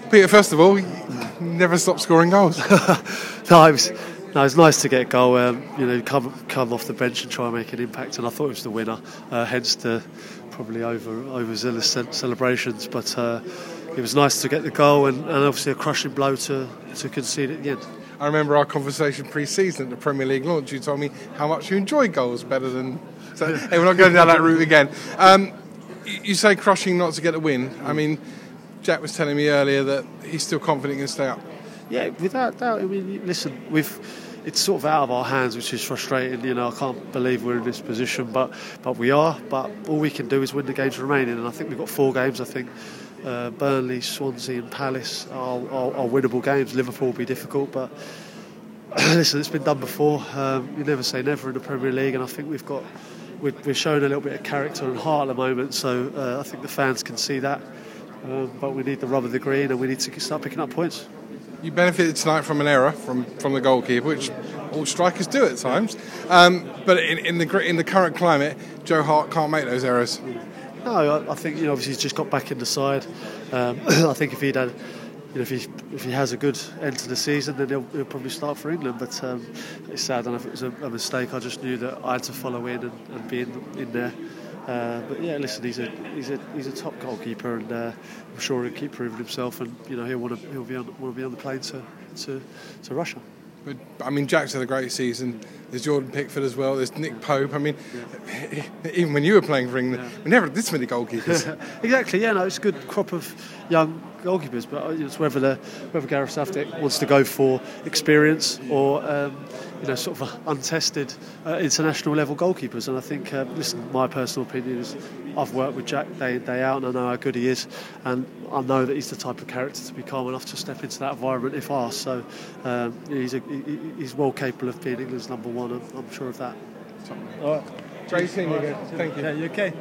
Peter, first of all, you never stop scoring goals. No, it was nice to get a goal. Come off the bench and try and make an impact, and I thought it was the winner. Hence the probably overzealous celebrations, but it was nice to get the goal, and obviously a crushing blow to concede at the end. I remember our conversation pre-season at the Premier League launch. You told me how much you enjoy goals better than. So, hey, we're not going down that route again. You say crushing not to get a win. I mean, Jack was telling me earlier that he's still confident he can stay up. Yeah, without doubt. I mean, listen, it's sort of out of our hands, which is frustrating. I can't believe we're in this position, but we are. But all we can do is win the games remaining, and I think we've got 4 games. I think Burnley, Swansea, and Palace are winnable games. Liverpool will be difficult, but listen, it's been done before. You never say never in the Premier League, and I think we're showing a little bit of character and heart at the moment. So I think the fans can see that, but we need the rub of the green, and we need to start picking up points. You benefited tonight from an error from the goalkeeper, which all strikers do at times. But in the current climate, Joe Hart can't make those errors. No, I think obviously he's just got back in the side. I think if he'd had, if he has a good end to the season, then he'll probably start for England. But it's sad. I don't know if it was a mistake. I just knew that I had to follow in and be in there. But yeah, listen, he's a top goalkeeper, and I'm sure he'll keep proving himself, and he'll want to be on the plane to Russia. But I mean, Jack's had a great season. There's Jordan Pickford as well. There's Nick Pope. I mean, even when you were playing for England, we never had this many goalkeepers. Exactly. Yeah, no, it's a good crop of young goalkeepers, but it's whether Gareth Southgate wants to go for experience or sort of untested international level goalkeepers. And I think, listen, my personal opinion is I've worked with Jack day in, day out, and I know how good he is, and I know that he's the type of character to be calm enough to step into that environment if asked. So he's well capable of being England's number 1. I'm sure of that. All right. Great seeing you again. Thank you. Yeah, you okay?